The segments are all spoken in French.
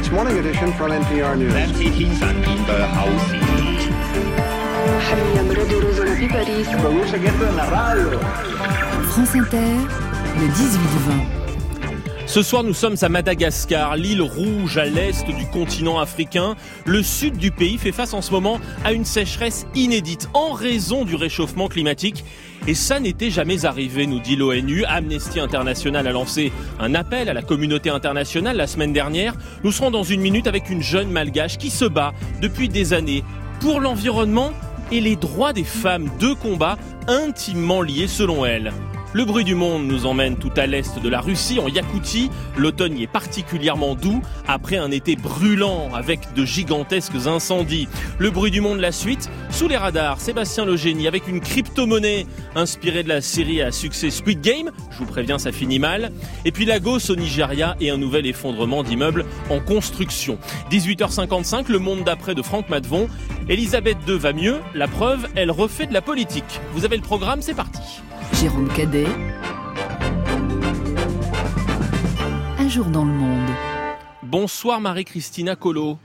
week's morning edition from NPR News. France Inter, le 18-20. Ce soir, nous sommes à Madagascar, l'île rouge à l'est du continent africain. Le sud du pays fait face en ce moment à une sécheresse inédite en raison du réchauffement climatique. Et ça n'était jamais arrivé, nous dit l'ONU. Amnesty International a lancé un appel à la communauté internationale la semaine dernière. Nous serons dans une minute avec une jeune malgache qui se bat depuis des années pour l'environnement et les droits des femmes. Deux combats intimement liés selon elle. Le bruit du monde nous emmène tout à l'est de la Russie, en Yakoutie. L'automne y est particulièrement doux, après un été brûlant avec de gigantesques incendies. Le bruit du monde, la suite. Sous les radars, Sébastien Legénie avec une crypto-monnaie inspirée de la série à succès Squid Game. Je vous préviens, ça finit mal. Et puis Lagos au Nigeria et un nouvel effondrement d'immeubles en construction. 18h55, le monde d'après de Franck Matvon. Elisabeth II va mieux, la preuve, elle refait de la politique. Vous avez le programme, c'est parti. Jérôme Cadet. Un jour dans le monde. Bonsoir Marie-Christina Colo.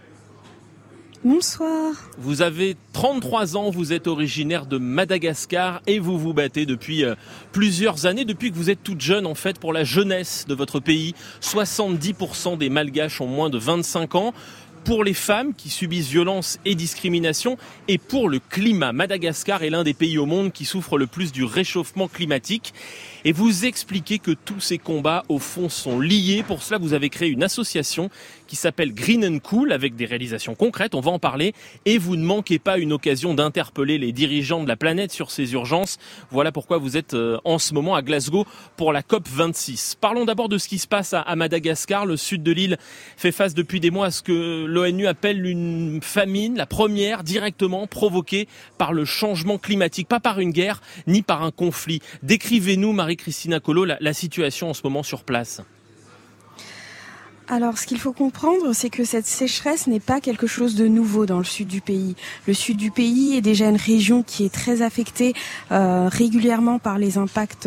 Bonsoir. Vous avez 33 ans, vous êtes originaire de Madagascar et vous vous battez depuis plusieurs années, depuis que vous êtes toute jeune en fait, pour la jeunesse de votre pays. 70% des Malgaches ont moins de 25 ans. Pour les femmes qui subissent violence et discrimination et pour le climat. Madagascar est l'un des pays au monde qui souffre le plus du réchauffement climatique. Et vous expliquez que tous ces combats, au fond, sont liés. Pour cela, vous avez créé une association qui s'appelle Green and Cool, avec des réalisations concrètes, on va en parler. Et vous ne manquez pas une occasion d'interpeller les dirigeants de la planète sur ces urgences. Voilà pourquoi vous êtes en ce moment à Glasgow pour la COP26. Parlons d'abord de ce qui se passe à Madagascar. Le sud de l'île fait face depuis des mois à ce que l'ONU appelle une famine, la première directement provoquée par le changement climatique, pas par une guerre ni par un conflit. Décrivez-nous, Marie-Christina Colo, la situation en ce moment sur place. Alors, ce qu'il faut comprendre, c'est que cette sécheresse n'est pas quelque chose de nouveau dans le sud du pays. Le sud du pays est déjà une région qui est très affectée régulièrement par les impacts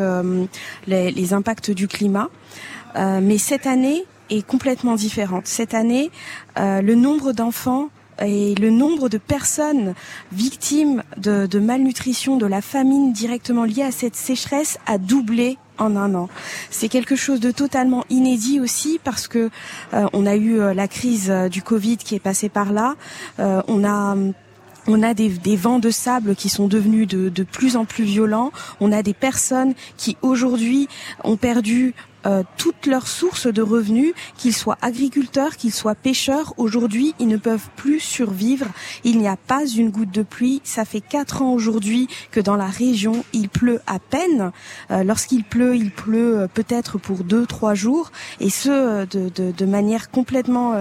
du climat. Mais cette année est complètement différente. Cette année, le nombre d'enfants et le nombre de personnes victimes de malnutrition, de la famine directement liée à cette sécheresse a doublé en un an. C'est quelque chose de totalement inédit aussi parce que on a eu la crise du Covid qui est passée par là. On a des vents de sable qui sont devenus de plus en plus violents. On a des personnes qui aujourd'hui ont perdu toutes leurs sources de revenus, qu'ils soient agriculteurs, qu'ils soient pêcheurs. Aujourd'hui, ils ne peuvent plus survivre. Il n'y a pas une goutte de pluie. Ça fait 4 ans aujourd'hui que dans la région, il pleut à peine. Lorsqu'il pleut, il pleut peut-être pour 2-3 jours. Et ce, de manière complètement...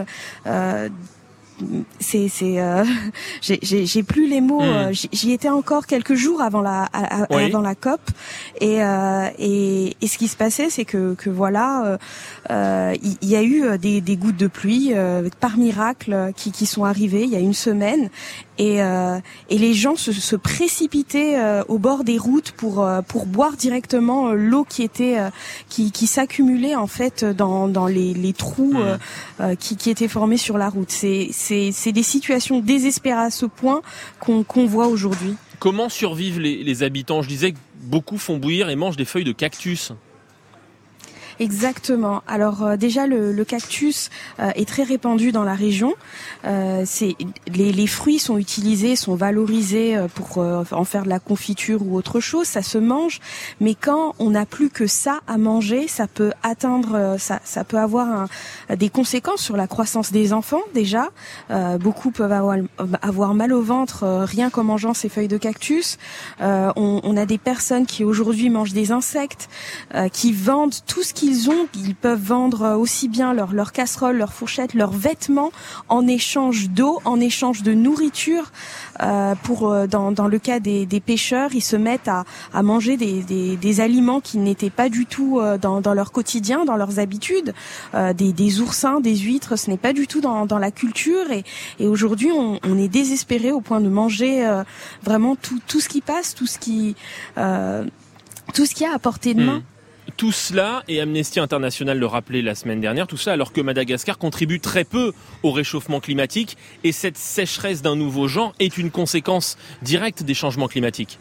j'ai plus les mots. J'y étais encore quelques jours avant la COP et ce qui se passait, c'est que voilà, il y a eu des gouttes de pluie par miracle qui sont arrivées il y a une semaine et les gens se précipitaient au bord des routes pour boire directement l'eau qui s'accumulait en fait dans les trous qui étaient formés sur la route. C'est des situations désespérées à ce point qu'on voit aujourd'hui. Comment survivent les habitants ? Je disais que beaucoup font bouillir et mangent des feuilles de cactus. Exactement. Alors déjà le cactus est très répandu dans la région. Les fruits sont utilisés, sont valorisés pour en faire de la confiture ou autre chose. Ça se mange, mais quand on n'a plus que ça à manger, ça peut atteindre, ça peut avoir des conséquences sur la croissance des enfants. Déjà, beaucoup peuvent avoir mal au ventre rien qu'en mangeant ces feuilles de cactus. On a des personnes qui aujourd'hui mangent des insectes, qui vendent tout ce qu'ils ont. Ils peuvent vendre aussi bien leurs casseroles, leurs fourchettes, leurs vêtements en échange d'eau, en échange de nourriture. Dans le cas des pêcheurs, ils se mettent à manger des aliments qui n'étaient pas du tout dans leur quotidien, dans leurs habitudes. Des oursins, des huîtres, ce n'est pas du tout dans la culture. Et aujourd'hui, on est désespéré au point de manger vraiment tout ce qui passe, tout ce qui est à portée de main. Tout cela, et Amnesty International le rappelait la semaine dernière, tout cela alors que Madagascar contribue très peu au réchauffement climatique et cette sécheresse d'un nouveau genre est une conséquence directe des changements climatiques.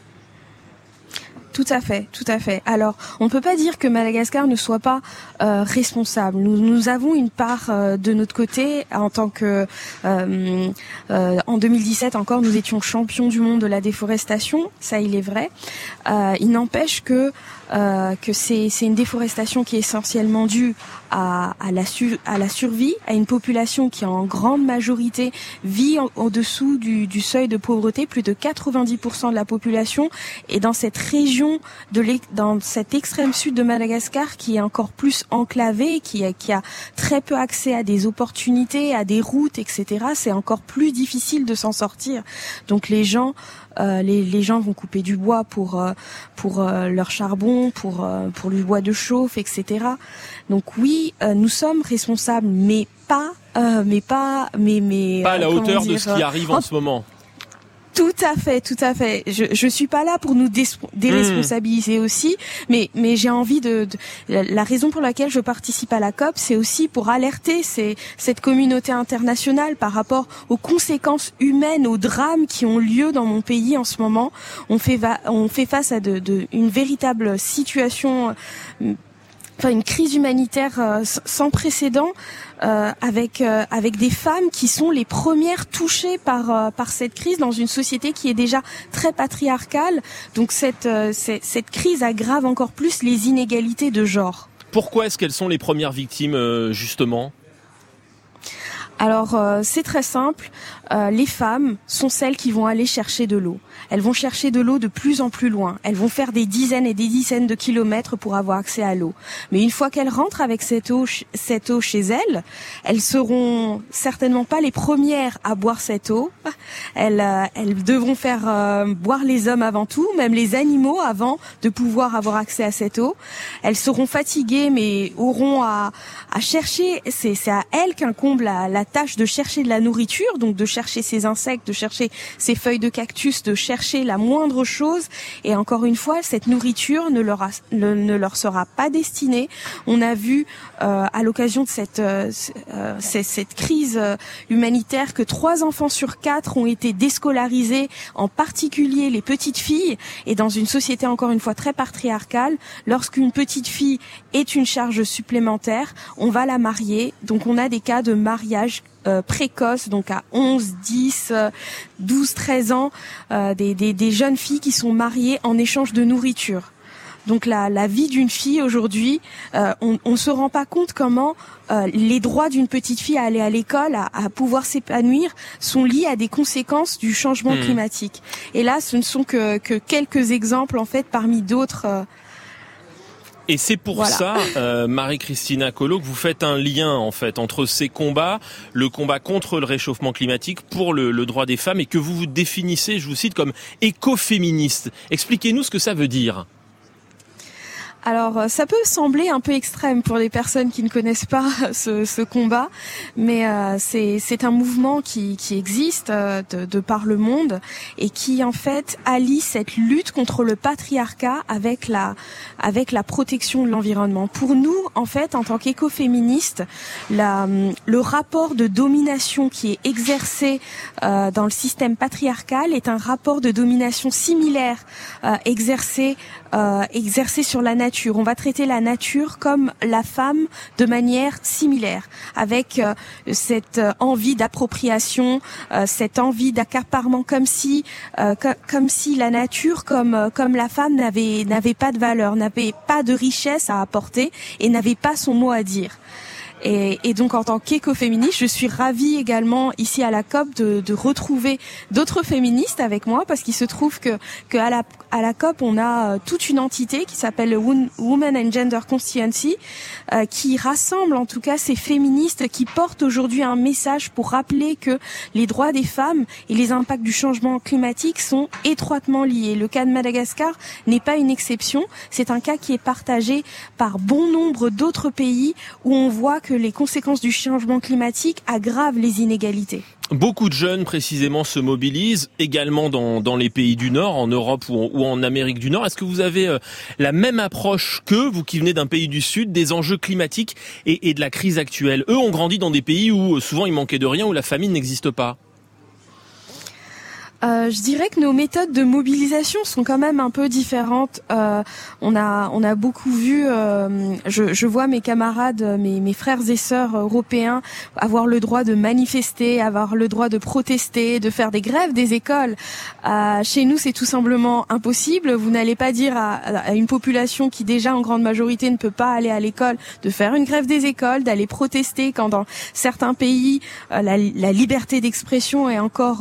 Tout à fait, tout à fait. Alors, on ne peut pas dire que Madagascar ne soit pas responsable. Nous avons une part de notre côté en tant que en 2017 encore, nous étions champions du monde de la déforestation. Ça, il est vrai. Il n'empêche que c'est une déforestation qui est essentiellement due à la survie, à une population qui en grande majorité vit au-dessous du seuil de pauvreté. Plus de 90% de la population est dans cette région, dans cet extrême sud de Madagascar qui est encore plus enclavé, qui a très peu accès à des opportunités, à des routes, etc. C'est encore plus difficile de s'en sortir. Donc les gens vont couper du bois pour leur charbon, pour le bois de chauffe, etc. Donc oui, nous sommes responsables, mais pas à la hauteur de ce qui arrive en ce moment. Tout à fait. Je suis pas là pour nous déresponsabiliser aussi, mais j'ai envie la raison pour laquelle je participe à la COP, c'est aussi pour alerter cette communauté internationale par rapport aux conséquences humaines, aux drames qui ont lieu dans mon pays en ce moment. On fait face à une véritable situation, une crise humanitaire sans précédent. Avec des femmes qui sont les premières touchées par cette crise dans une société qui est déjà très patriarcale. Donc cette crise aggrave encore plus les inégalités de genre. Pourquoi est-ce qu'elles sont les premières victimes justement ? Alors c'est très simple, les femmes sont celles qui vont aller chercher de l'eau. Elles vont chercher de l'eau de plus en plus loin. Elles vont faire des dizaines et des dizaines de kilomètres pour avoir accès à l'eau. Mais une fois qu'elles rentrent avec cette eau chez elles seront certainement pas les premières à boire cette eau. Elles devront faire boire les hommes avant tout, même les animaux avant de pouvoir avoir accès à cette eau. Elles seront fatiguées mais auront à chercher, c'est à elles qu'incombe la tâche de chercher de la nourriture, donc de chercher ces insectes, de chercher ces feuilles de cactus, de chercher la moindre chose. Et encore une fois, cette nourriture ne leur sera pas destinée. On a vu à l'occasion de cette crise humanitaire que 3 enfants sur 4 ont été déscolarisés, en particulier les petites filles. Et dans une société encore une fois très patriarcale, lorsqu'une petite fille est une charge supplémentaire, on va la marier. Donc on a des cas de mariage précoce, donc à 11, 10, 12, 13 ans, des jeunes filles qui sont mariées en échange de nourriture. Donc la vie d'une fille aujourd'hui, on se rend pas compte comment les droits d'une petite fille à aller à l'école, à pouvoir s'épanouir, sont liés à des conséquences du changement climatique. Et là, ce ne sont que quelques exemples en fait parmi d'autres. Et c'est pour ça, Marie-Christina Colo, que vous faites un lien en fait entre ces combats, le combat contre le réchauffement climatique pour le droit des femmes, et que vous vous définissez, je vous cite, comme écoféministe. Expliquez-nous ce que ça veut dire. Alors, ça peut sembler un peu extrême pour les personnes qui ne connaissent pas ce combat, mais c'est un mouvement qui existe de par le monde et qui en fait allie cette lutte contre le patriarcat avec la protection de l'environnement. Pour nous, en fait, en tant qu'écoféministes, le rapport de domination qui est exercé dans le système patriarcal est un rapport de domination similaire exercé sur la nature. On va traiter la nature comme la femme de manière similaire, avec cette envie d'appropriation, cette envie d'accaparement, comme si la nature, comme la femme n'avait pas de valeur, n'avait pas de richesse à apporter et n'avait pas son mot à dire. Et donc en tant qu'écoféministe, je suis ravie également ici à la COP de retrouver d'autres féministes avec moi, parce qu'il se trouve que à la COP on a toute une entité qui s'appelle le Women and Gender Constituency, qui rassemble en tout cas ces féministes qui portent aujourd'hui un message pour rappeler que les droits des femmes et les impacts du changement climatique sont étroitement liés. Le cas de Madagascar n'est pas une exception, c'est un cas qui est partagé par bon nombre d'autres pays où on voit que que les conséquences du changement climatique aggravent les inégalités. Beaucoup de jeunes, précisément, se mobilisent, également dans les pays du Nord, en Europe ou en Amérique du Nord. Est-ce que vous avez la même approche qu'eux, vous qui venez d'un pays du Sud, des enjeux climatiques et de la crise actuelle? Eux ont grandi dans des pays où souvent il manquait de rien, où la famine n'existe pas. Je dirais que nos méthodes de mobilisation sont quand même un peu différentes. On a beaucoup vu, je vois mes camarades, mes frères et sœurs européens avoir le droit de manifester, avoir le droit de protester, de faire des grèves des écoles. Chez nous, c'est tout simplement impossible. Vous n'allez pas dire à une population qui déjà en grande majorité ne peut pas aller à l'école de faire une grève des écoles, d'aller protester quand dans certains pays la liberté d'expression est encore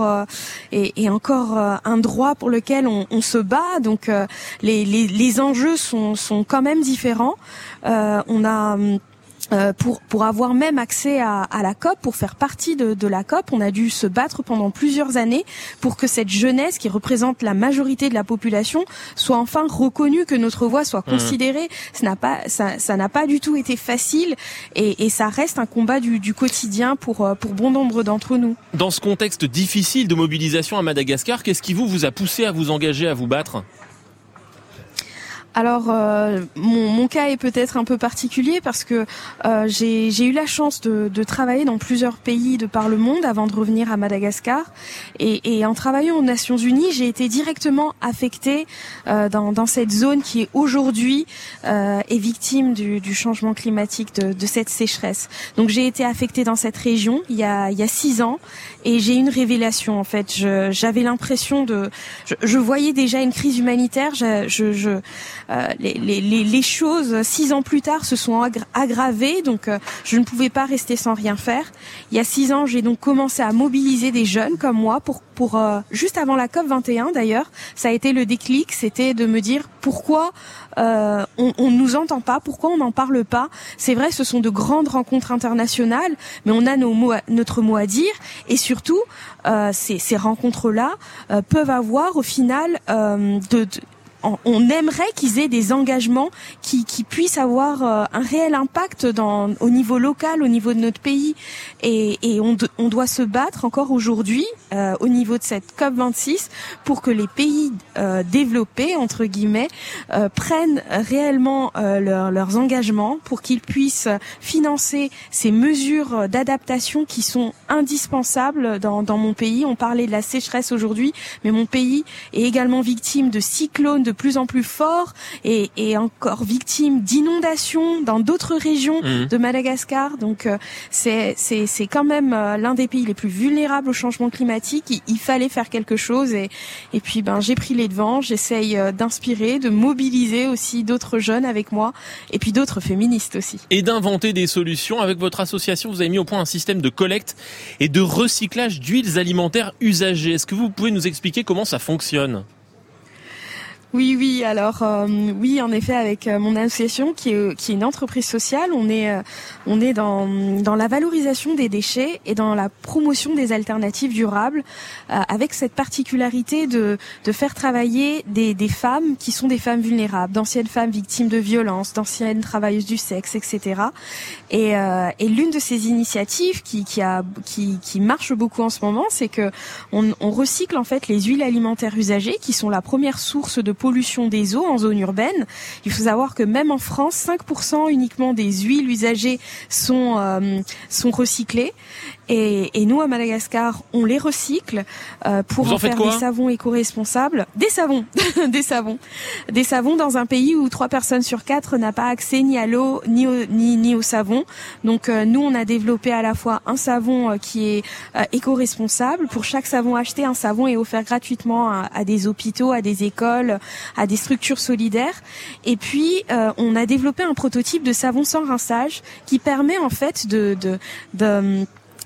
un droit pour lequel on se bat. Donc les enjeux sont quand même différents. On a pour avoir même accès à la COP, pour faire partie de la COP, on a dû se battre pendant plusieurs années pour que cette jeunesse qui représente la majorité de la population soit enfin reconnue, que notre voix soit considérée. Ça n'a pas du tout été facile et ça reste un combat du quotidien pour bon nombre d'entre nous. Dans ce contexte difficile de mobilisation à Madagascar, qu'est-ce qui vous a poussé à vous engager, à vous battre ? Alors mon cas est peut-être un peu particulier parce que j'ai eu la chance de travailler dans plusieurs pays de par le monde avant de revenir à Madagascar et en travaillant aux Nations Unies, j'ai été directement affectée dans cette zone qui est aujourd'hui est victime du changement climatique, de cette sécheresse. Donc j'ai été affectée dans cette région il y a 6 ans et j'ai eu une révélation en fait. J'avais l'impression je voyais déjà une crise humanitaire. Les choses 6 ans plus tard se sont aggravées, donc je ne pouvais pas rester sans rien faire. Il y a 6 ans, j'ai donc commencé à mobiliser des jeunes comme moi pour juste avant la COP 21 d'ailleurs, ça a été le déclic, c'était de me dire pourquoi on nous entend pas, pourquoi on n'en parle pas. C'est vrai, ce sont de grandes rencontres internationales, mais on a notre mot à dire et surtout ces rencontres-là peuvent avoir au final on aimerait qu'ils aient des engagements qui puissent avoir un réel impact au niveau local, au niveau de notre pays. Et on doit se battre encore aujourd'hui au niveau de cette COP26 pour que les pays développés, entre guillemets, prennent réellement leurs engagements pour qu'ils puissent financer ces mesures d'adaptation qui sont indispensables dans mon pays. On parlait de la sécheresse aujourd'hui, mais mon pays est également victime de cyclones de plus en plus forts et encore victime d'inondations dans d'autres régions de Madagascar. Donc c'est quand même l'un des pays les plus vulnérables au changement climatique. Il fallait faire quelque chose et puis j'ai pris les devants. J'essaye d'inspirer, de mobiliser aussi d'autres jeunes avec moi et puis d'autres féministes aussi. Et d'inventer des solutions. Avec votre association, vous avez mis au point un système de collecte et de recyclage d'huiles alimentaires usagées. Est-ce que vous pouvez nous expliquer comment ça fonctionne ? Oui. Alors oui, en effet, avec mon association qui est une entreprise sociale, on est dans la valorisation des déchets et dans la promotion des alternatives durables, avec cette particularité de faire travailler des femmes qui sont des femmes vulnérables, d'anciennes femmes victimes de violences, d'anciennes travailleuses du sexe, etc. Et l'une de ces initiatives qui marche beaucoup en ce moment, c'est que on recycle en fait les huiles alimentaires usagées, qui sont la première source de pollution des eaux en zone urbaine. Il faut savoir que même en France, 5% uniquement des huiles usagées sont recyclées. Et nous, à Madagascar, on les recycle pour en faire des savons éco-responsables. Des savons Des savons dans un pays où 3 personnes sur 4 n'a pas accès ni à l'eau, ni au savon. Donc nous, on a développé à la fois un savon qui est éco-responsable. Pour chaque savon acheté, un savon est offert gratuitement à des hôpitaux, à des écoles, à des structures solidaires. Et puis, on a développé un prototype de savon sans rinçage qui permet en fait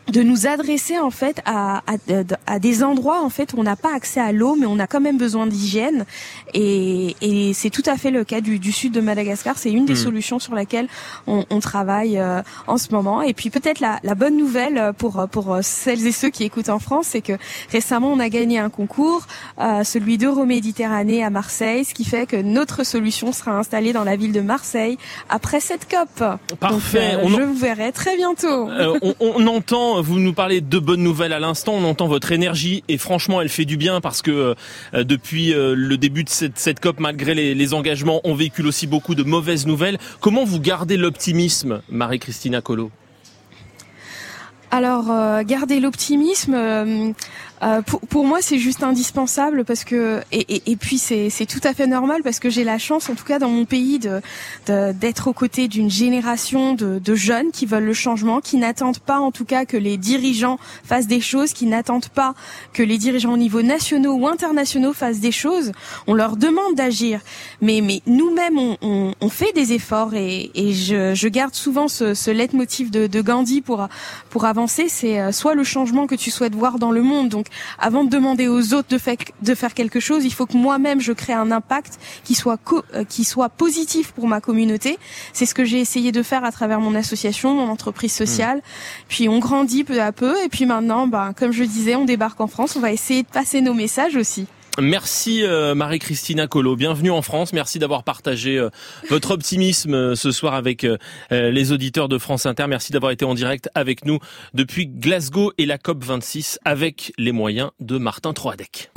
de nous adresser en fait à des endroits en fait où on n'a pas accès à l'eau, mais on a quand même besoin d'hygiène, et c'est tout à fait le cas du sud de Madagascar. C'est une des solutions sur laquelle on travaille en ce moment. Et puis peut-être la bonne nouvelle pour celles et ceux qui écoutent en France, c'est que récemment on a gagné un concours, celui d'Euroméditerranée à Marseille, ce qui fait que notre solution sera installée dans la ville de Marseille après cette COP. Parfait. Donc, je vous verrai très bientôt. On entend, vous nous parlez de bonnes nouvelles à l'instant, on entend votre énergie et franchement elle fait du bien parce que depuis le début de cette COP, malgré les engagements, on véhicule aussi beaucoup de mauvaises nouvelles. Comment vous gardez l'optimisme, Marie-Christina Colo ? Alors, garder l'optimisme, pour moi, c'est juste indispensable parce que et puis c'est tout à fait normal parce que j'ai la chance, en tout cas dans mon pays, d'être aux côtés d'une génération de jeunes qui veulent le changement, qui n'attendent pas, en tout cas, que les dirigeants fassent des choses, qui n'attendent pas que les dirigeants au niveau nationaux ou internationaux fassent des choses. On leur demande d'agir, mais nous-mêmes on fait des efforts et je garde souvent ce leitmotiv de Gandhi pour avancer, c'est soit le changement que tu souhaites voir dans le monde. Donc, avant de demander aux autres de faire quelque chose, il faut que moi-même je crée un impact qui soit positif pour ma communauté. C'est ce que j'ai essayé de faire à travers mon association, mon entreprise sociale. Puis on grandit peu à peu, et puis maintenant, comme je disais, on débarque en France. On va essayer de passer nos messages aussi. Merci Marie-Christina Colo, bienvenue en France, merci d'avoir partagé votre optimisme ce soir avec les auditeurs de France Inter, merci d'avoir été en direct avec nous depuis Glasgow et la COP26 avec les moyens de Martin Troadec.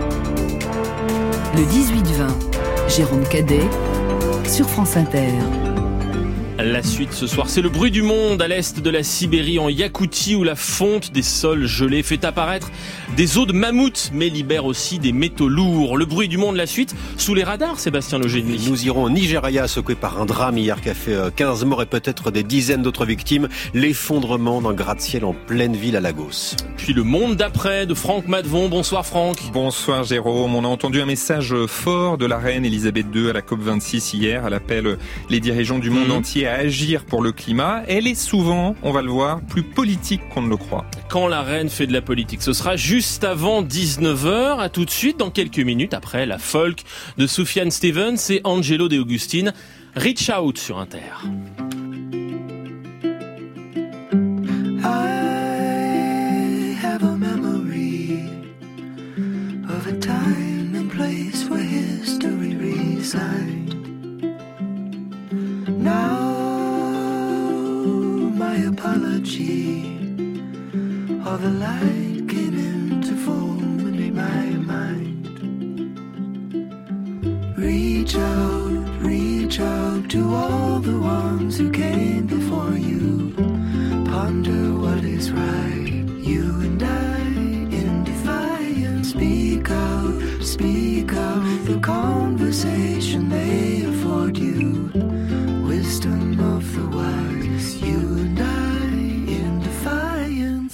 Le 18-20, Jérôme Cadet sur France Inter. La suite ce soir, c'est le bruit du monde à l'est de la Sibérie, en Yakoutie, où la fonte des sols gelés fait apparaître des os de mammouth, mais libère aussi des métaux lourds. Le bruit du monde, la suite, sous les radars, Sébastien Legénie. Nous irons au Nigeria, secoué par un drame hier qui a fait 15 morts et peut-être des dizaines d'autres victimes. L'effondrement d'un gratte-ciel en pleine ville à Lagos. Puis le monde d'après de Franck Madvon. Bonsoir Franck. Bonsoir Jérôme. On a entendu un message fort de la reine Elisabeth II à la COP26 hier. Elle appelle les dirigeants du monde entier à agir pour le climat. Elle est souvent, on va le voir, plus politique qu'on ne le croit. Quand la reine fait de la politique, ce sera juste avant 19h. À tout de suite, dans quelques minutes, après la folk de Sufjan Stevens et Angelo De Augustine. Reach Out sur Inter. I have a memory of a time and place where history resides. Now my apology, all the light came into form in my mind. Reach out to all the ones who came before you. Ponder what is right, you and I in defiance. Speak out, the conversation they afford you. Wisdom of the wise, you and I in defiance.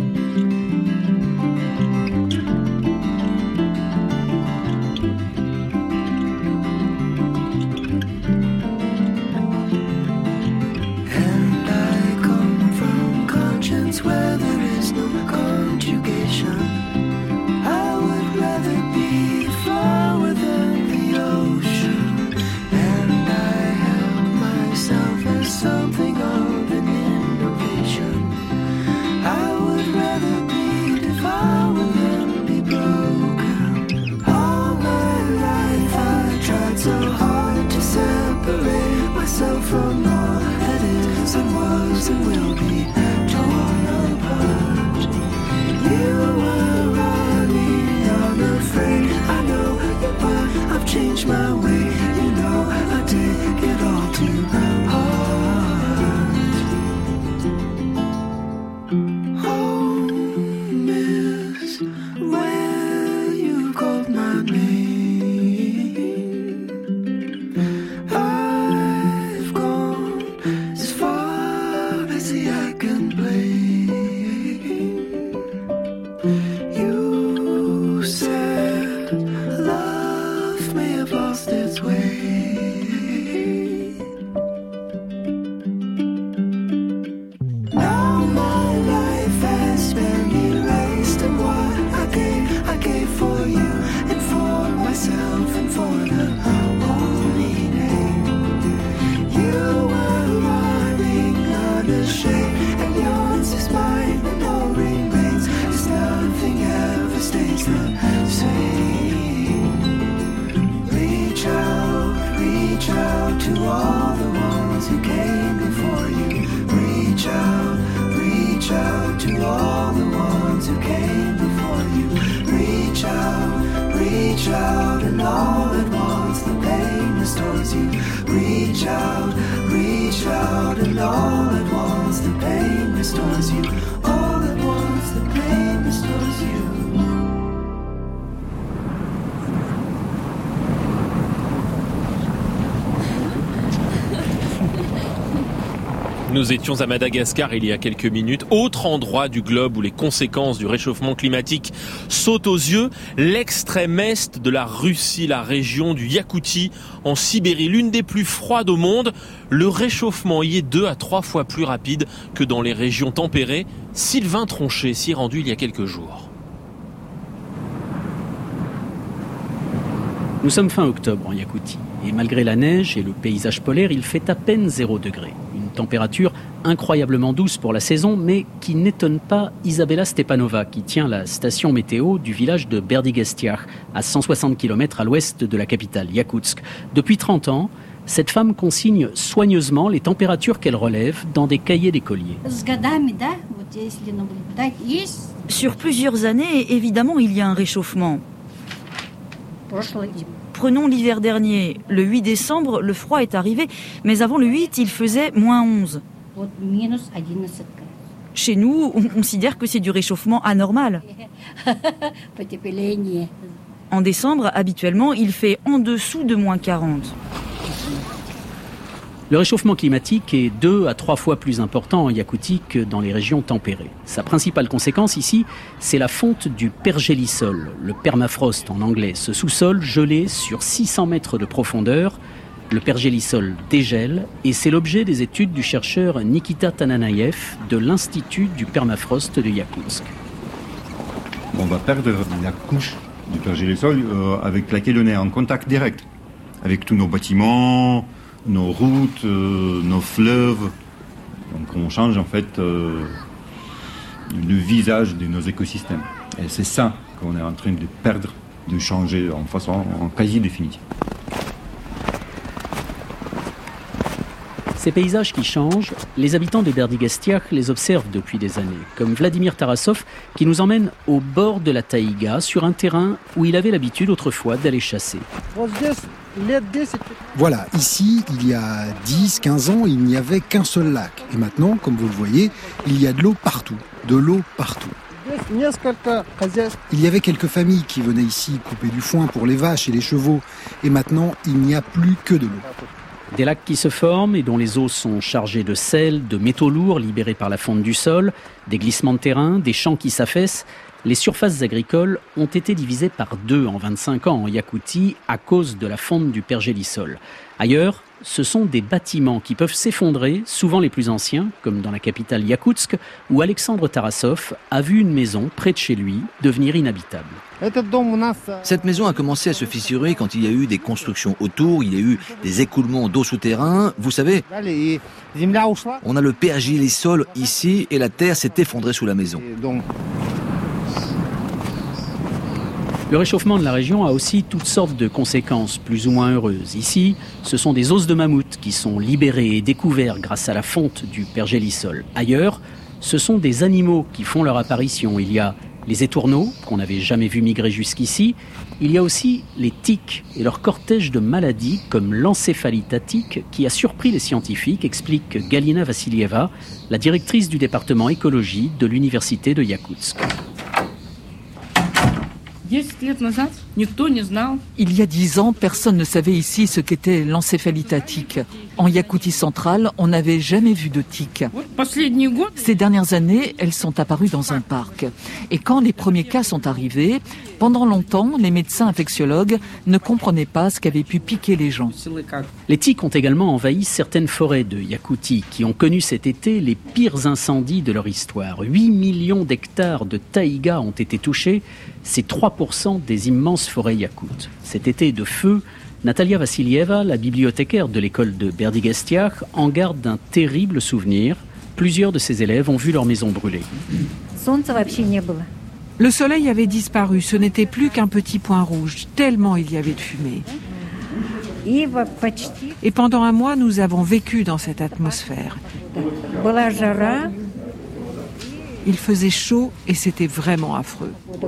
And I come from conscience where there is no conjugation. I would rather be flower than the ocean. And I help myself as something of an innovation. I would rather be devoured than be broken. All my life I tried so hard to separate myself from all that is and was and will be torn apart. You were running unafraid, I know, but I've changed my way. You know I take it all too hard. Home is where you called my name. I've gone as far as the eye can out to all the ones who came before you. Reach out, and all at once the pain restores you. Reach out, and all at once the pain restores you. All at once the pain restores you. Nous étions à Madagascar il y a quelques minutes, autre endroit du globe où les conséquences du réchauffement climatique sautent aux yeux, l'extrême est de la Russie, la région du Yakoutie, en Sibérie, l'une des plus froides au monde. Le réchauffement y est 2 à 3 fois plus rapide que dans les régions tempérées. Sylvain Tronchet s'y est rendu il y a quelques jours. Nous sommes fin octobre en Yakoutie et malgré la neige et le paysage polaire, il fait à peine 0 degré. Une température incroyablement douce pour la saison, mais qui n'étonne pas Isabella Stepanova, qui tient la station météo du village de Berdigostiach, à 160 km à l'ouest de la capitale, Yakoutsk. Depuis 30 ans, cette femme consigne soigneusement les températures qu'elle relève dans des cahiers d'écoliers. Sur plusieurs années, évidemment, il y a un réchauffement. Prenons l'hiver dernier. Le 8 décembre, le froid est arrivé, mais avant le 8, il faisait moins 11. Chez nous, on considère que c'est du réchauffement anormal. En décembre, habituellement, il fait en dessous de moins 40. Le réchauffement climatique est 2 à 3 fois plus important en Yakoutie que dans les régions tempérées. Sa principale conséquence ici, c'est la fonte du pergélisol, le permafrost en anglais, ce sous-sol gelé sur 600 mètres de profondeur. Le pergélisol dégèle et c'est l'objet des études du chercheur Nikita Tananayev de l'Institut du permafrost de Yakoutsk. On va perdre la couche du pergélisol avec laquelle on est en contact direct, avec tous nos bâtiments, nos routes, nos fleuves. Donc on change en fait le visage de nos écosystèmes. Et c'est ça qu'on est en train de perdre, de changer en façon quasi définitive. Ces paysages qui changent, les habitants de Berdigostiach les observent depuis des années, comme Vladimir Tarasov qui nous emmène au bord de la taïga, sur un terrain où il avait l'habitude autrefois d'aller chasser. Voilà, ici, il y a 10-15 ans, il n'y avait qu'un seul lac. Et maintenant, comme vous le voyez, il y a de l'eau partout. De l'eau partout. Il y avait quelques familles qui venaient ici couper du foin pour les vaches et les chevaux. Et maintenant, il n'y a plus que de l'eau. Des lacs qui se forment et dont les eaux sont chargées de sel, de métaux lourds libérés par la fonte du sol, des glissements de terrain, des champs qui s'affaissent. Les surfaces agricoles ont été divisées par 2 en 25 ans en Yakoutie à cause de la fonte du pergélisol. Ailleurs, ce sont des bâtiments qui peuvent s'effondrer, souvent les plus anciens, comme dans la capitale Yakoutsk, où Alexandre Tarasov a vu une maison près de chez lui devenir inhabitable. Cette maison a commencé à se fissurer quand il y a eu des constructions autour, il y a eu des écoulements d'eau souterrain. Vous savez, on a le pergélisol ici et la terre s'est effondrée sous la maison. Le réchauffement de la région a aussi toutes sortes de conséquences plus ou moins heureuses. Ici, ce sont des os de mammouth qui sont libérés et découverts grâce à la fonte du pergélisol. Ailleurs, ce sont des animaux qui font leur apparition. Il y a les étourneaux, qu'on n'avait jamais vus migrer jusqu'ici. Il y a aussi les tiques et leur cortège de maladies comme l'encéphalite à tique qui a surpris les scientifiques, explique Galina Vassilieva, la directrice du département écologie de l'université de Yakoutsk. Il y a 10 ans, personne ne savait ici ce qu'était l'encéphalite à tique. En Yakoutie centrale, on n'avait jamais vu de tiques. Ces dernières années, elles sont apparues dans un parc. Et quand les premiers cas sont arrivés, pendant longtemps, les médecins infectiologues ne comprenaient pas ce qu'avaient pu piquer les gens. Les tiques ont également envahi certaines forêts de Yakoutie qui ont connu cet été les pires incendies de leur histoire. 8 millions d'hectares de taïga ont été touchés. C'est 3% des immenses forêts yakoutes. Cet été de feu, Natalia Vassilieva, la bibliothécaire de l'école de Berdigostiach, en garde d'un terrible souvenir. Plusieurs de ses élèves ont vu leur maison brûler. Le soleil avait disparu, ce n'était plus qu'un petit point rouge, tellement il y avait de fumée. Et pendant un mois, nous avons vécu dans cette atmosphère. Il faisait chaud et c'était vraiment affreux.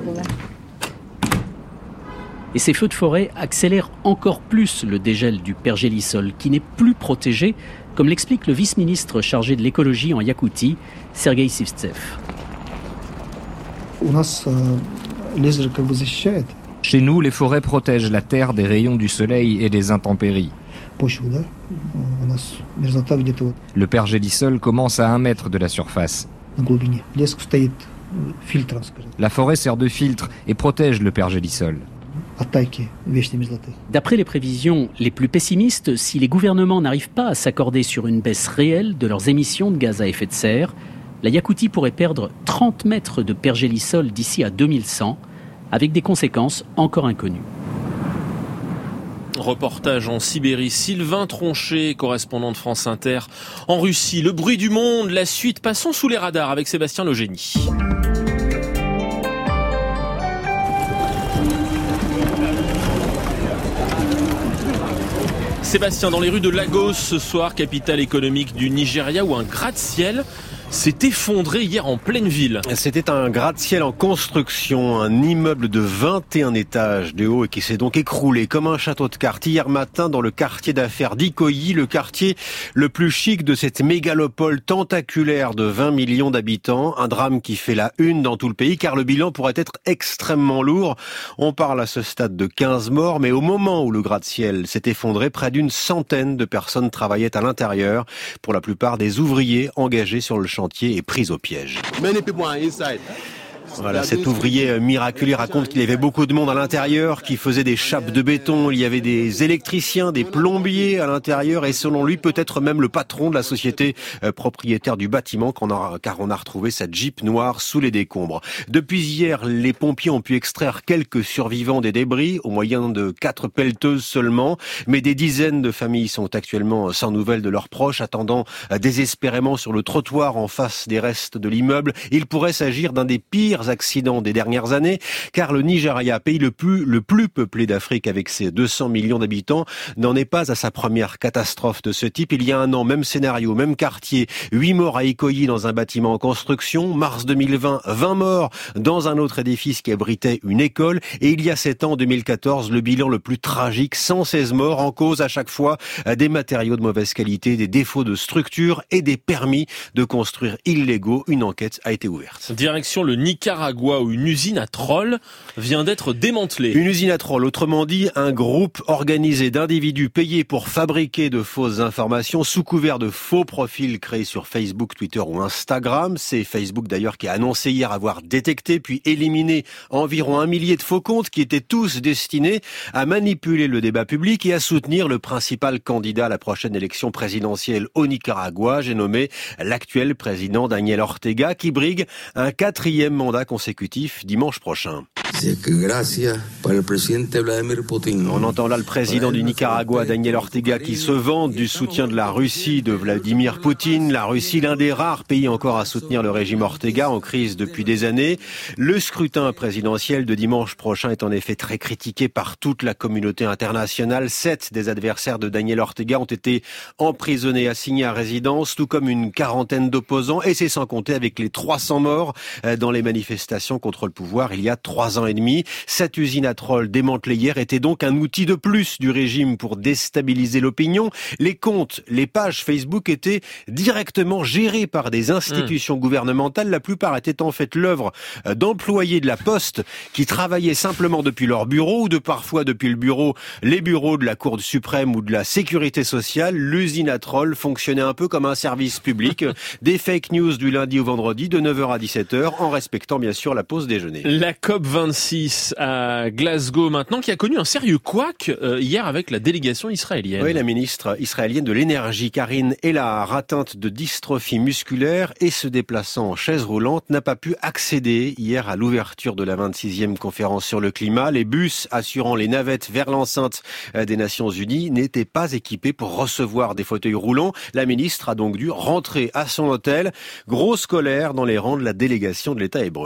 Et ces feux de forêt accélèrent encore plus le dégel du pergélisol, qui n'est plus protégé, comme l'explique le vice-ministre chargé de l'écologie en Yakoutie, Sergueï Sivtsev. Chez nous, les forêts protègent la terre des rayons du soleil et des intempéries. Le pergélisol commence à 1 mètre de la surface. La forêt sert de filtre et protège le pergélisol. D'après les prévisions les plus pessimistes, si les gouvernements n'arrivent pas à s'accorder sur une baisse réelle de leurs émissions de gaz à effet de serre, la Yakoutie pourrait perdre 30 mètres de pergélisol d'ici à 2100, avec des conséquences encore inconnues. Reportage en Sibérie, Sylvain Tronchet, correspondant de France Inter en Russie. Le bruit du monde, la suite, passons sous les radars avec Sébastien Legénie. Sébastien, dans les rues de Lagos ce soir, capitale économique du Nigeria, où un gratte-ciel s'est effondré hier en pleine ville. C'était un gratte-ciel en construction, un immeuble de 21 étages de haut et qui s'est donc écroulé comme un château de cartes hier matin dans le quartier d'affaires d'Ikoyi, le quartier le plus chic de cette mégalopole tentaculaire de 20 millions d'habitants. Un drame qui fait la une dans tout le pays car le bilan pourrait être extrêmement lourd. On parle à ce stade de 15 morts, mais au moment où le gratte-ciel s'est effondré, près d'une centaine de personnes travaillaient à l'intérieur. Pour la plupart des ouvriers engagés sur le chantier et pris au piège. Voilà, cet ouvrier miraculé raconte qu'il y avait beaucoup de monde à l'intérieur qui faisait des chapes de béton. Il y avait des électriciens, des plombiers à l'intérieur et selon lui peut-être même le patron de la société propriétaire du bâtiment car on a retrouvé sa Jeep noire sous les décombres. Depuis hier, les pompiers ont pu extraire quelques survivants des débris au moyen de 4 pelleteuses seulement, mais des dizaines de familles sont actuellement sans nouvelles de leurs proches, attendant désespérément sur le trottoir en face des restes de l'immeuble. Il pourrait s'agir d'un des pires accidents des dernières années, car le Nigeria, pays le plus peuplé d'Afrique avec ses 200 millions d'habitants, n'en est pas à sa première catastrophe de ce type. Il y a un an, même scénario, même quartier, 8 morts à Ikoyi dans un bâtiment en construction, mars 2020, 20 morts dans un autre édifice qui abritait une école, et il y a 7 ans, 2014, le bilan le plus tragique, 116 morts en cause à chaque fois des matériaux de mauvaise qualité, des défauts de structure et des permis de construire illégaux. Une enquête a été ouverte. Direction le Nicaragua, où une usine à trolls vient d'être démantelée. Une usine à trolls, autrement dit, un groupe organisé d'individus payés pour fabriquer de fausses informations sous couvert de faux profils créés sur Facebook, Twitter ou Instagram. C'est Facebook d'ailleurs qui a annoncé hier avoir détecté puis éliminé environ 1 millier de faux comptes qui étaient tous destinés à manipuler le débat public et à soutenir le principal candidat à la prochaine élection présidentielle au Nicaragua. J'ai nommé l'actuel président Daniel Ortega qui brigue un 4e mandat consécutif dimanche prochain. On entend là le président du Nicaragua, Daniel Ortega, qui se vante du soutien de la Russie, de Vladimir Poutine. La Russie, l'un des rares pays encore à soutenir le régime Ortega en crise depuis des années. Le scrutin présidentiel de dimanche prochain est en effet très critiqué par toute la communauté internationale. 7 des adversaires de Daniel Ortega ont été emprisonnés, assignés à résidence, tout comme une quarantaine d'opposants, et c'est sans compter avec les 300 morts dans les manifestations contre le pouvoir il y a 3 ans et demi. Cette usine à trolls démantelée hier était donc un outil de plus du régime pour déstabiliser l'opinion. Les comptes, les pages Facebook étaient directement gérés par des institutions gouvernementales. La plupart étaient en fait l'œuvre d'employés de la Poste qui travaillaient simplement depuis leur bureau ou parfois depuis les bureaux de la Cour suprême ou de la Sécurité sociale. L'usine à trolls fonctionnait un peu comme un service public. Des fake news du lundi au vendredi de 9h à 17h en respectant bien sûr la pause déjeuner. La COP26 à Glasgow maintenant, qui a connu un sérieux couac hier avec la délégation israélienne. Oui, la ministre israélienne de l'énergie, Karine Ellahar, atteinte de dystrophie musculaire et se déplaçant en chaise roulante, n'a pas pu accéder hier à l'ouverture de la 26e conférence sur le climat. Les bus assurant les navettes vers l'enceinte des Nations Unies n'étaient pas équipés pour recevoir des fauteuils roulants. La ministre a donc dû rentrer à son hôtel. Grosse colère dans les rangs de la délégation de l'État hébreu.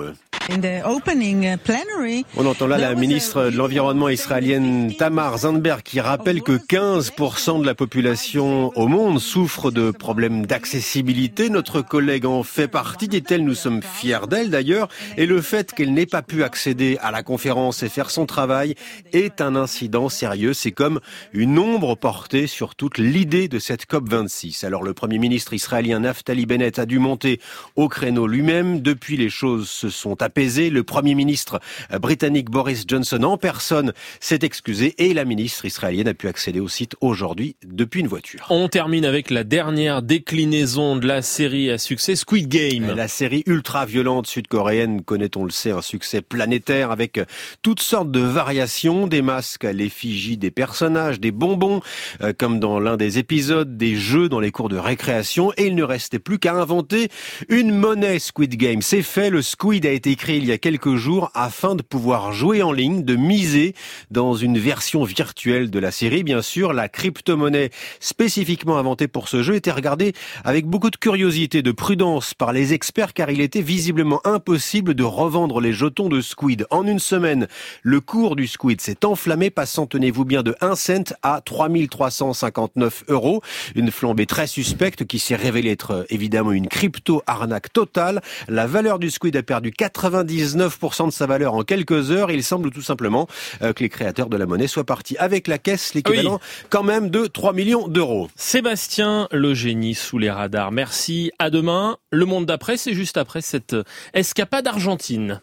On entend là la ministre de l'Environnement israélienne Tamar Zandberg qui rappelle que 15% de la population au monde souffre de problèmes d'accessibilité. Notre collègue en fait partie, dit-elle, nous sommes fiers d'elle d'ailleurs, et le fait qu'elle n'ait pas pu accéder à la conférence et faire son travail est un incident sérieux. C'est comme une ombre portée sur toute l'idée de cette COP26. Alors le Premier ministre israélien Naftali Bennett a dû monter au créneau lui-même. Depuis, les choses se sont apaisées. Le Premier ministre britannique Boris Johnson en personne s'est excusé et la ministre israélienne a pu accéder au site aujourd'hui depuis une voiture. On termine avec la dernière déclinaison de la série à succès, Squid Game. La série ultra-violente sud-coréenne connaît, on le sait, un succès planétaire avec toutes sortes de variations, des masques à l'effigie des personnages, des bonbons, comme dans l'un des épisodes, des jeux dans les cours de récréation, et il ne restait plus qu'à inventer une monnaie Squid Game. C'est fait, le Squid a été créé il y a quelques jours afin de pouvoir jouer en ligne, de miser dans une version virtuelle de la série. Bien sûr, la crypto-monnaie spécifiquement inventée pour ce jeu était regardée avec beaucoup de curiosité, de prudence par les experts, car il était visiblement impossible de revendre les jetons de Squid. En une semaine, le cours du Squid s'est enflammé, passant, tenez-vous bien, de 1 cent à 3 359 €. Une flambée très suspecte qui s'est révélée être évidemment une crypto-arnaque totale. La valeur du Squid a perdu 99% de sa valeur en quelques heures. Il semble tout simplement que les créateurs de la monnaie soient partis avec la caisse, l'équivalent quand même de 3 millions d'euros. Sébastien, le génie sous les radars. Merci, à demain. Le Monde d'après, c'est juste après cette escapade argentine.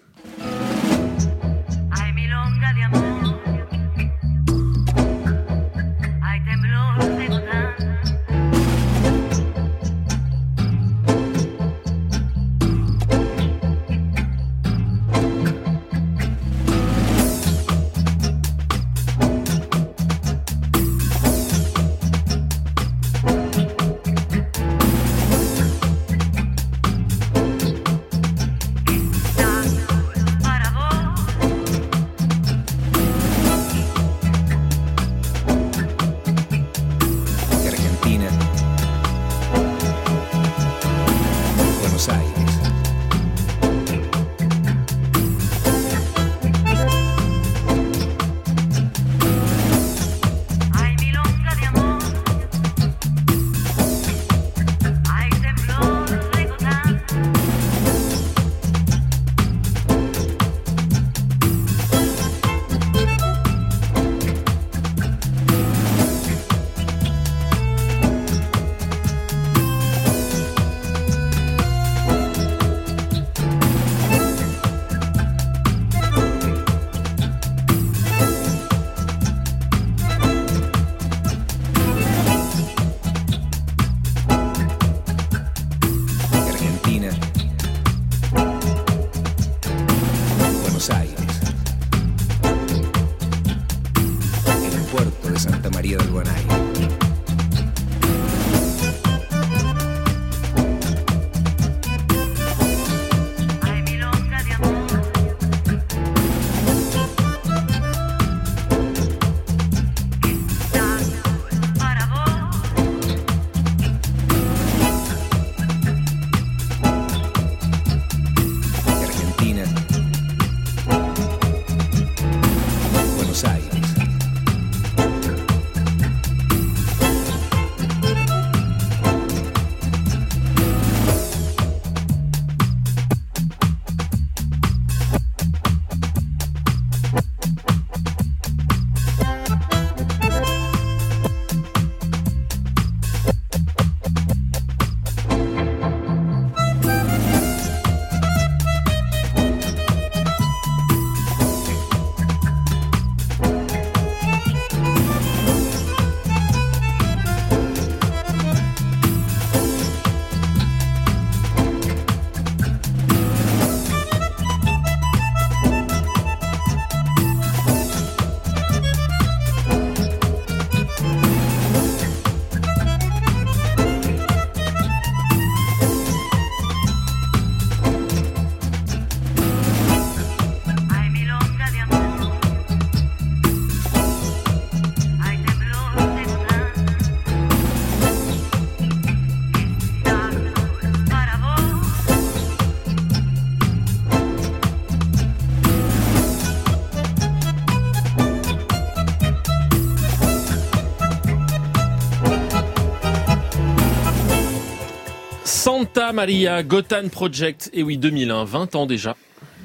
Santa Maria Gotham Project, et oui 2001, 20 ans déjà.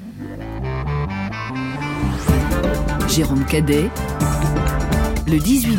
Jérôme Cadet, le 18-20.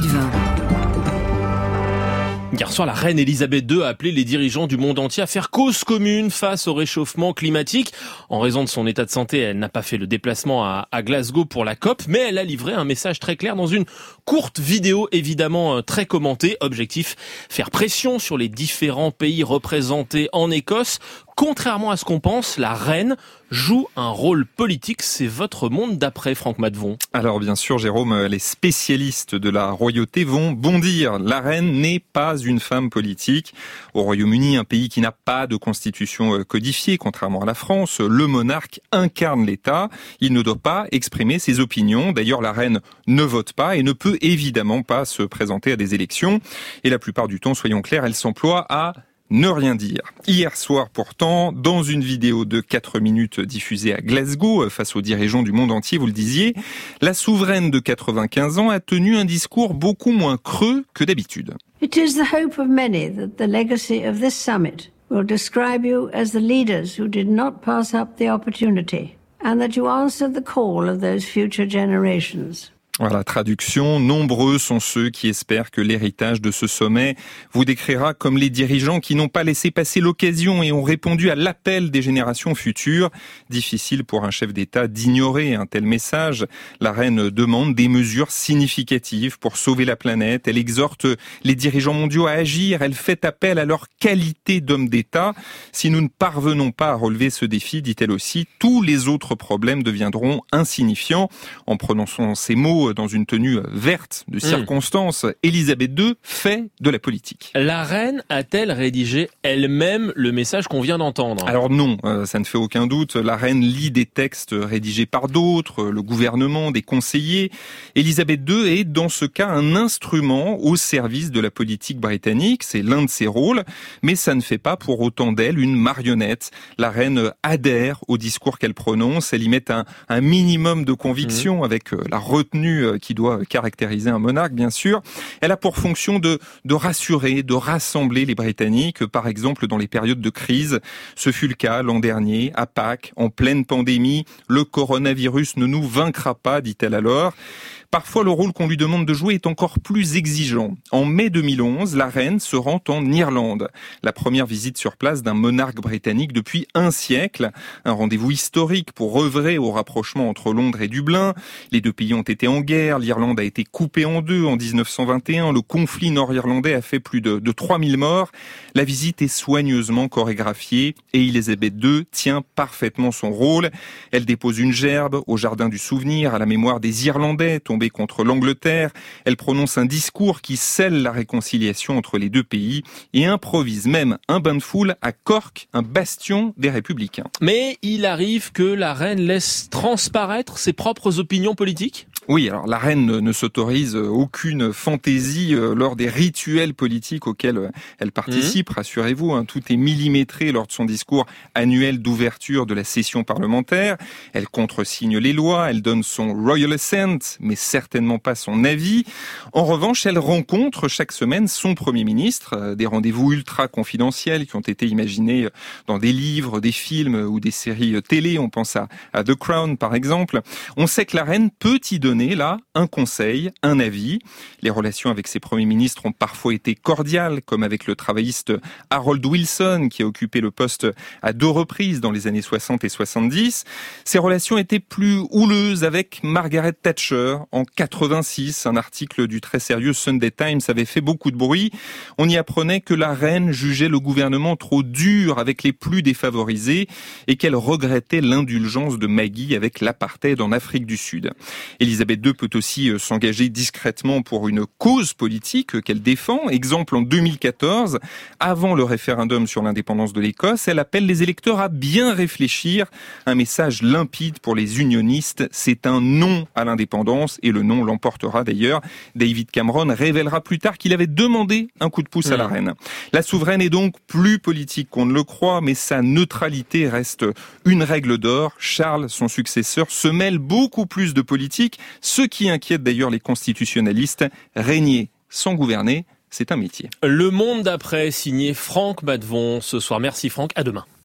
Hier soir, la reine Elisabeth II a appelé les dirigeants du monde entier à faire cause commune face au réchauffement climatique. En raison de son état de santé, elle n'a pas fait le déplacement à Glasgow pour la COP, mais elle a livré un message très clair dans une courte vidéo, évidemment très commentée. Objectif, faire pression sur les différents pays représentés en Écosse. Contrairement à ce qu'on pense, la reine joue un rôle politique. C'est votre monde d'après, Franck Maddevon. Alors bien sûr, Jérôme, les spécialistes de la royauté vont bondir. La reine n'est pas une femme politique. Au Royaume-Uni, un pays qui n'a pas de constitution codifiée, contrairement à la France, le monarque incarne l'État. Il ne doit pas exprimer ses opinions. D'ailleurs, la reine ne vote pas et ne peut évidemment pas se présenter à des élections. Et la plupart du temps, soyons clairs, elle s'emploie à ne rien dire. Hier soir pourtant, dans une vidéo de 4 minutes diffusée à Glasgow face aux dirigeants du monde entier, vous le disiez, la souveraine de 95 ans a tenu un discours beaucoup moins creux que d'habitude. It is the hope of many that the legacy of this summit will describe you as the leaders who did not pass up the opportunity and that you answered the call of those future generations. Voilà, traduction, nombreux sont ceux qui espèrent que l'héritage de ce sommet vous décrira comme les dirigeants qui n'ont pas laissé passer l'occasion et ont répondu à l'appel des générations futures. Difficile pour un chef d'État d'ignorer un tel message. La reine demande des mesures significatives pour sauver la planète. Elle exhorte les dirigeants mondiaux à agir. Elle fait appel à leur qualité d'homme d'État. Si nous ne parvenons pas à relever ce défi, dit-elle aussi, tous les autres problèmes deviendront insignifiants. En prononçant ces mots dans une tenue verte de circonstance, Elisabeth II fait de la politique. La reine a-t-elle rédigé elle-même le message qu'on vient d'entendre ? Alors non, ça ne fait aucun doute. La reine lit des textes rédigés par d'autres, le gouvernement, des conseillers. Elisabeth II est dans ce cas un instrument au service de la politique britannique. C'est l'un de ses rôles, mais ça ne fait pas pour autant d'elle une marionnette. La reine adhère au discours qu'elle prononce. Elle y met un minimum de conviction avec la retenue qui doit caractériser un monarque, bien sûr. Elle a pour fonction de rassurer, de rassembler les Britanniques, par exemple dans les périodes de crise. Ce fut le cas l'an dernier, à Pâques, en pleine pandémie. Le coronavirus ne nous vaincra pas, dit-elle alors. Parfois, le rôle qu'on lui demande de jouer est encore plus exigeant. En mai 2011, la reine se rend en Irlande. La première visite sur place d'un monarque britannique depuis un siècle. Un rendez-vous historique pour œuvrer au rapprochement entre Londres et Dublin. Les deux pays ont été en guerre. L'Irlande a été coupée en deux en 1921. Le conflit nord-irlandais a fait plus de 3000 morts. La visite est soigneusement chorégraphiée et Elisabeth II tient parfaitement son rôle. Elle dépose une gerbe au jardin du souvenir à la mémoire des Irlandais tombés contre l'Angleterre. Elle prononce un discours qui scelle la réconciliation entre les deux pays et improvise même un bain de foule à Cork, un bastion des Républicains. Mais il arrive que la reine laisse transparaître ses propres opinions politiques ? Oui, alors la reine ne s'autorise aucune fantaisie lors des rituels politiques auxquels elle participe, rassurez-vous, tout est millimétré lors de son discours annuel d'ouverture de la session parlementaire. Elle contresigne les lois, elle donne son royal assent, mais certainement pas son avis. En revanche, elle rencontre chaque semaine son Premier ministre, des rendez-vous ultra confidentiels qui ont été imaginés dans des livres, des films ou des séries télé. On pense à The Crown par exemple. On sait que la reine peut y donner là un conseil, un avis. Les relations avec ses premiers ministres ont parfois été cordiales, comme avec le travailliste Harold Wilson, qui a occupé le poste à 2 reprises dans les années 60 et 70. Ces relations étaient plus houleuses avec Margaret Thatcher en 86. Un article du très sérieux Sunday Times avait fait beaucoup de bruit. On y apprenait que la reine jugeait le gouvernement trop dur avec les plus défavorisés et qu'elle regrettait l'indulgence de Maggie avec l'apartheid en Afrique du Sud. Elisabeth II peut aussi s'engager discrètement pour une cause politique qu'elle défend. Exemple en 2014, avant le référendum sur l'indépendance de l'Écosse, elle appelle les électeurs à bien réfléchir. Un message limpide pour les unionistes, c'est un non à l'indépendance et le non l'emportera d'ailleurs. David Cameron révélera plus tard qu'il avait demandé un coup de pouce à la reine. La souveraine est donc plus politique qu'on ne le croit, mais sa neutralité reste une règle d'or. Charles, son successeur, se mêle beaucoup plus de politique. Ce qui inquiète d'ailleurs les constitutionnalistes, régner sans gouverner, c'est un métier. Le monde d'après, signé Franck Maddevon ce soir. Merci Franck, à demain.